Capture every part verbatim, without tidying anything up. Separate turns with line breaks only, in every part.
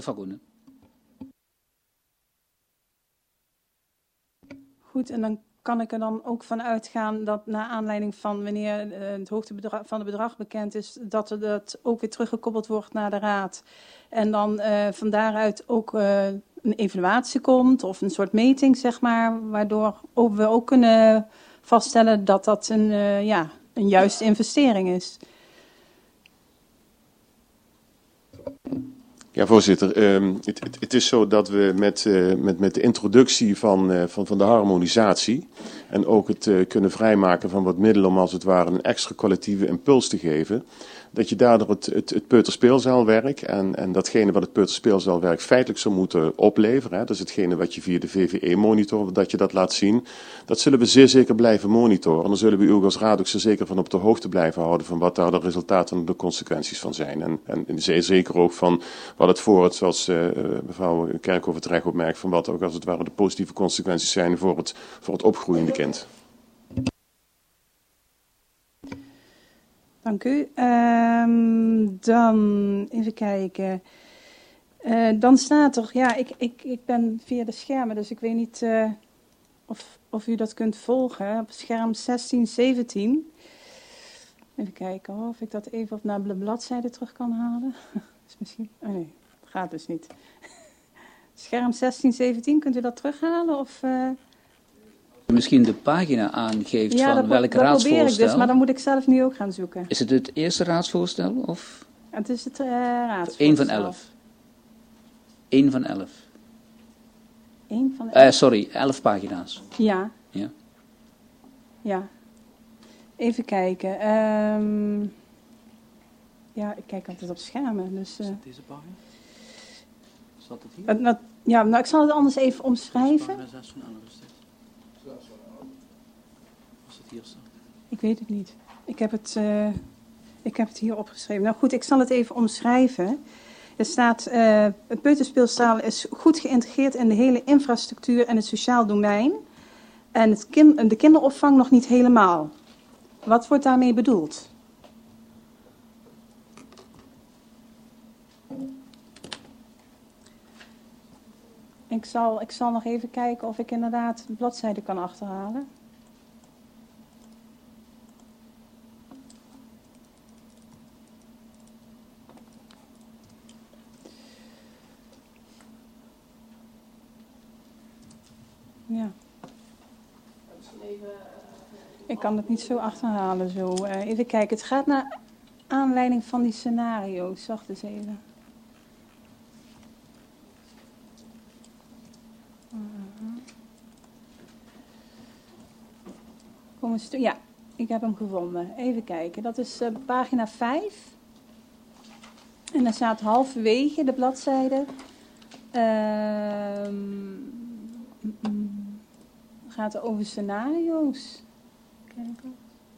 Mevrouw Koenen.
Goed, en dan kan ik er dan ook van uitgaan dat na aanleiding van wanneer uh, het hoogtebedrag van het bedrag bekend is, dat er dat ook weer teruggekoppeld wordt naar de Raad. En dan uh, van daaruit ook uh, een evaluatie komt of een soort meting, zeg maar, waardoor ook we ook kunnen vaststellen dat dat een, uh, ja, een juiste investering is.
Ja, voorzitter. Um, het, het, het is zo dat we met, uh, met, met de introductie van, uh, van, van de harmonisatie en ook het uh, kunnen vrijmaken van wat middelen om als het ware een extra collectieve impuls te geven, dat je daardoor het, het, het peuterspeelzaalwerk en, en datgene wat het peuterspeelzaalwerk feitelijk zou moeten opleveren, hè, dus hetgene wat je via de V V E monitort, dat je dat laat zien, dat zullen we zeer zeker blijven monitoren. En dan zullen we u als raad ook zeer zeker van op de hoogte blijven houden van wat daar de resultaten en de consequenties van zijn. En, en zeer zeker ook van wat het voor het, zoals uh, mevrouw Kerkhoff het terecht opmerkt, van wat ook als het ware de positieve consequenties zijn voor het, voor het opgroeiende kind.
Dank u. Um, dan even kijken. Uh, dan staat er, ja, ik, ik, ik ben via de schermen, dus ik weet niet uh, of, of u dat kunt volgen. Op scherm zestien zeventien. Even kijken hoor, of ik dat even op naar de bladzijde terug kan halen. Is misschien, oh nee, dat gaat dus niet. Scherm zestien zeventien, kunt u dat terughalen? Of, uh...
Misschien de pagina aangeeft
ja,
van
dat,
welk
dat
raadsvoorstel.
probeer ik dus, maar dan moet ik zelf nu ook gaan zoeken.
Is het het eerste raadsvoorstel? Of?
Het is het uh, raadsvoorstel.
Eén van elf. Eén van elf.
Eén van elf?
Uh, sorry, elf pagina's.
Ja.
Ja.
Ja. Even kijken. Um, ja, ik kijk altijd op schermen. Dus, uh,
is het deze pagina? Staat het hier?
Uh, nou, ja, nou, ik zal het anders even omschrijven.
Pagina zes van elf is dit. Als het hier staat.
Ik weet het niet. Ik heb het, uh, ik heb het hier opgeschreven. Nou goed, ik zal het even omschrijven. Er staat, uh, het peuterspeelzaal is goed geïntegreerd in de hele infrastructuur en het sociaal domein. En het kind, de kinderopvang nog niet helemaal. Wat wordt daarmee bedoeld? Ik zal, ik zal nog even kijken of ik inderdaad de bladzijde kan achterhalen. Ja. Ik kan het niet zo achterhalen. Zo. Uh, even kijken. Het gaat naar aanleiding van die scenario's. Wacht eens even. Kom eens toe. Ja, ik heb hem gevonden. Even kijken. Dat is uh, pagina vijf. En daar staat halverwege de bladzijde. Uh, mm, gaat het over scenario's. Kijken.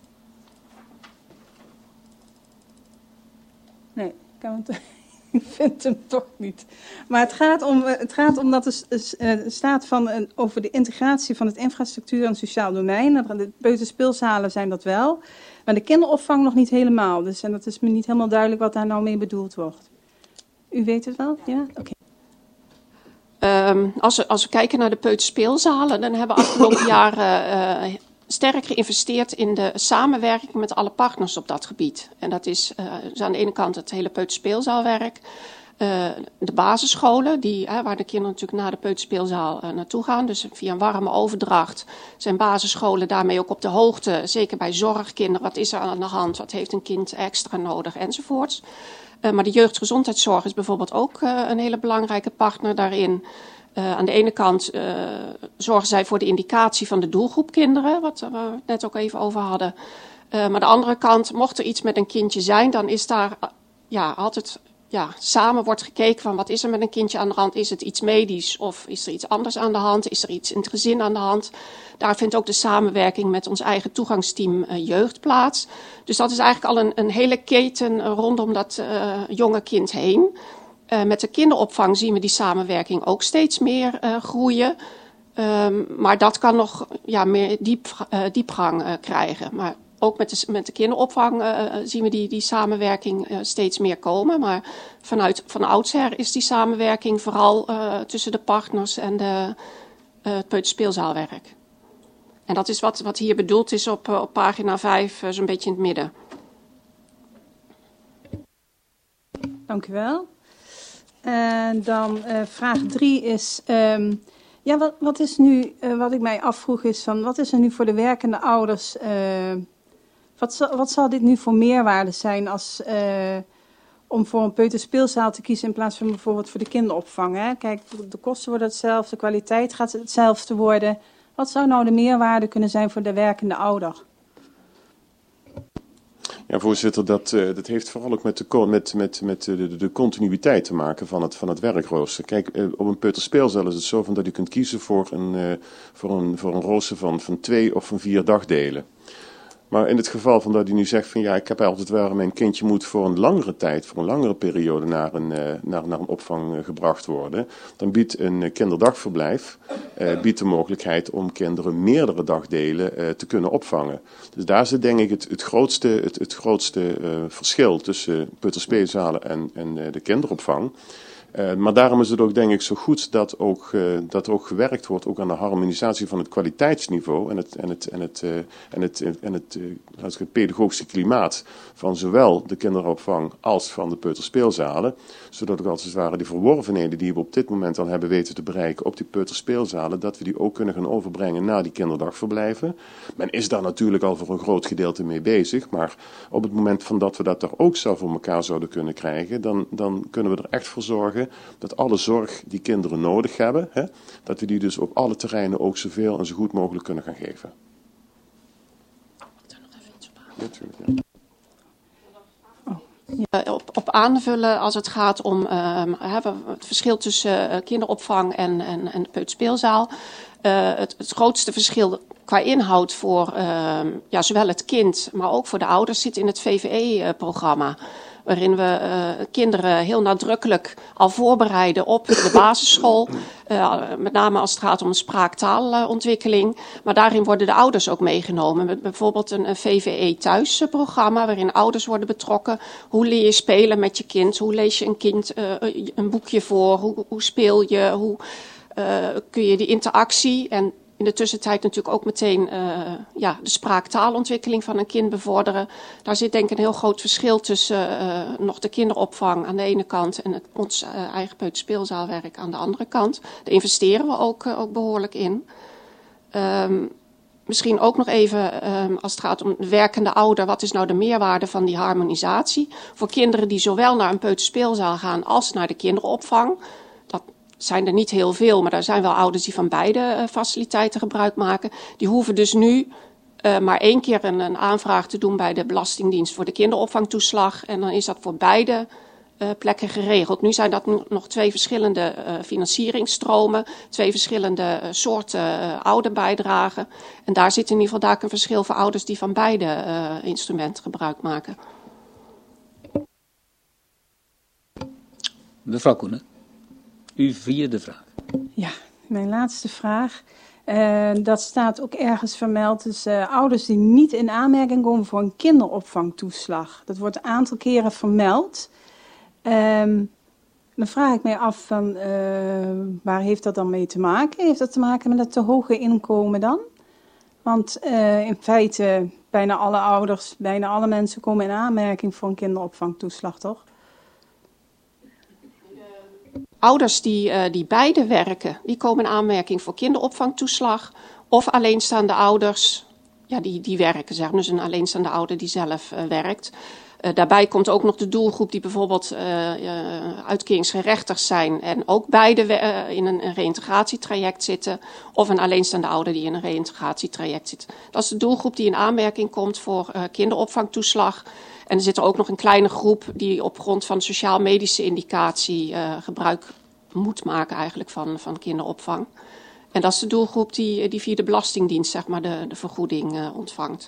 Nee, ik, kan het, ik vind hem toch niet. Maar het gaat om, het gaat om dat er staat van, uh, over de integratie van het infrastructuur en sociaal domein. De peuterspeelzalen zijn dat wel. Maar de kinderopvang nog niet helemaal. Dus en dat is me niet helemaal duidelijk wat daar nou mee bedoeld wordt. U weet het wel? Ja? Oké.
Okay. Um, als, we, als we kijken naar de peuterspeelzalen, dan hebben we afgelopen jaren uh, sterk geïnvesteerd in de samenwerking met alle partners op dat gebied. En dat is uh, dus aan de ene kant het hele peuterspeelzaalwerk, uh, de basisscholen, die, uh, waar de kinderen natuurlijk naar de peuterspeelzaal uh, naartoe gaan. Dus via een warme overdracht zijn basisscholen daarmee ook op de hoogte, zeker bij zorgkinderen, wat is er aan de hand, wat heeft een kind extra nodig enzovoorts. Uh, maar de jeugdgezondheidszorg is bijvoorbeeld ook uh, een hele belangrijke partner daarin. Uh, aan de ene kant uh, zorgen zij voor de indicatie van de doelgroep kinderen, wat we uh, net ook even over hadden. Uh, maar aan de andere kant, mocht er iets met een kindje zijn, dan is daar uh, ja, altijd ja, samen wordt gekeken van wat is er met een kindje aan de hand. Is het iets medisch of is er iets anders aan de hand? Is er iets in het gezin aan de hand? Daar vindt ook de samenwerking met ons eigen toegangsteam uh, jeugd plaats. Dus dat is eigenlijk al een, een hele keten uh, rondom dat uh, jonge kind heen. Uh, met de kinderopvang zien we die samenwerking ook steeds meer uh, groeien. Um, maar dat kan nog ja, meer diep, uh, diepgang uh, krijgen. Maar ook met de, met de kinderopvang uh, zien we die, die samenwerking uh, steeds meer komen. Maar vanuit van oudsher is die samenwerking vooral uh, tussen de partners en de, uh, het peuterspeelzaalwerk. En dat is wat, wat hier bedoeld is op, uh, op pagina vijf, uh, zo'n beetje in het midden.
Dank u wel. En dan uh, vraag drie is... Um, ja, wat, wat is nu, uh, wat ik mij afvroeg is van, wat is er nu voor de werkende ouders... Uh, wat, zal, wat zal dit nu voor meerwaarde zijn als, uh, om voor een peuterspeelzaal te kiezen in plaats van bijvoorbeeld voor de kinderopvang? Hè? Kijk, de kosten worden hetzelfde, de kwaliteit gaat hetzelfde worden. Wat zou nou de meerwaarde kunnen zijn voor de werkende ouder?
Ja, voorzitter, dat, uh, dat heeft vooral ook met, de, met, met, met de, de continuïteit te maken van het, van het werkrooster. Kijk, uh, op een peuterspeelzaal is het zo van dat u kunt kiezen voor een, uh, voor een, voor een rooster van, van twee of van vier dagdelen. Maar in het geval van dat u nu zegt van ja, ik heb altijd waar mijn kindje moet voor een langere tijd, voor een langere periode naar een, uh, naar, naar een opvang uh, gebracht worden, dan biedt een uh, kinderdagverblijf uh, biedt de mogelijkheid om kinderen meerdere dagdelen uh, te kunnen opvangen. Dus daar zit denk ik het, het grootste, het, het grootste uh, verschil tussen peuterspeelzalen en, en uh, de kinderopvang. Uh, maar daarom is het ook denk ik zo goed dat, ook, uh, dat er ook gewerkt wordt ook aan de harmonisatie van het kwaliteitsniveau en het, en het, en het, uh, en het, en het, uh, het pedagogische klimaat van zowel de kinderopvang als van de peuterspeelzalen. Zodat ook als het ware die verworvenheden die we op dit moment al hebben weten te bereiken op die peuterspeelzalen, dat we die ook kunnen gaan overbrengen naar die kinderdagverblijven. Men is daar natuurlijk al voor een groot gedeelte mee bezig, maar op het moment van dat we dat er ook zo voor elkaar zouden kunnen krijgen, dan, dan kunnen we er echt voor zorgen dat alle zorg die kinderen nodig hebben, hè, dat we die dus op alle terreinen ook zoveel en zo goed mogelijk kunnen gaan geven. Ja, natuurlijk, ja.
Uh, op, op aanvullen als het gaat om uh, het verschil tussen uh, kinderopvang en, en, en de peuterspeelzaal. Uh, het, het grootste verschil qua inhoud voor uh, ja, zowel het kind, maar ook voor de ouders zit in het V V E-programma. Waarin we uh, kinderen heel nadrukkelijk al voorbereiden op de basisschool. Uh, met name als het gaat om een spraaktaalontwikkeling. Maar daarin worden de ouders ook meegenomen. Met bijvoorbeeld een, een V V E-thuisprogramma waarin ouders worden betrokken. Hoe leer je spelen met je kind? Hoe lees je een kind uh, een boekje voor? Hoe, hoe speel je? Hoe uh, kun je die interactie en in de tussentijd natuurlijk ook meteen uh, ja, de spraaktaalontwikkeling van een kind bevorderen. Daar zit denk ik een heel groot verschil tussen uh, nog de kinderopvang aan de ene kant en het, ons uh, eigen peuterspeelzaalwerk aan de andere kant. Daar investeren we ook, uh, ook behoorlijk in. Um, misschien ook nog even um, als het gaat om de werkende ouder. Wat is nou de meerwaarde van die harmonisatie? Voor kinderen die zowel naar een peuterspeelzaal gaan als naar de kinderopvang. Dat zijn er niet heel veel, maar er zijn wel ouders die van beide uh, faciliteiten gebruik maken. Die hoeven dus nu uh, maar één keer een, een aanvraag te doen bij de Belastingdienst voor de kinderopvangtoeslag. En dan is dat voor beide uh, plekken geregeld. Nu zijn dat nog twee verschillende uh, financieringsstromen, twee verschillende uh, soorten uh, ouderbijdragen. En daar zit in ieder geval daar een verschil voor ouders die van beide uh, instrumenten gebruik maken.
Mevrouw Koenen. Uw vierde vraag.
Ja, mijn laatste vraag. Uh, dat staat ook ergens vermeld. Dus uh, ouders die niet in aanmerking komen voor een kinderopvangtoeslag. Dat wordt een aantal keren vermeld. Um, dan vraag ik mij af van uh, waar heeft dat dan mee te maken? Heeft dat te maken met het te hoge inkomen dan? Want uh, in feite bijna alle ouders, bijna alle mensen komen in aanmerking voor een kinderopvangtoeslag, toch?
Ouders die, uh, die beide werken, die komen in aanmerking voor kinderopvangtoeslag. Of alleenstaande ouders, ja, die, die werken, zeg maar. Dus een alleenstaande ouder die zelf uh, werkt. Uh, daarbij komt ook nog de doelgroep die bijvoorbeeld uh, uh, uitkeringsgerechtigd zijn. En ook beide uh, in een, een reïntegratietraject zitten. Of een alleenstaande ouder die in een reïntegratietraject zit. Dat is de doelgroep die in aanmerking komt voor uh, kinderopvangtoeslag. En er zit er ook nog een kleine groep die op grond van sociaal-medische indicatie uh, gebruik moet maken eigenlijk van, van kinderopvang. En dat is de doelgroep die, die via de Belastingdienst zeg maar, de, de vergoeding uh, ontvangt.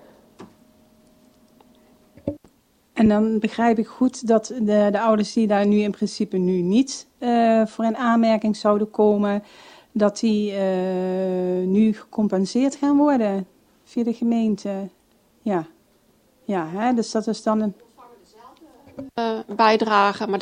En dan begrijp ik goed dat de, de ouders die daar nu in principe nu niet uh, voor in aanmerking zouden komen, dat die uh, nu gecompenseerd gaan worden via de gemeente. Ja, ja hè, dus dat is dan een...
Uh, bijdrage, maar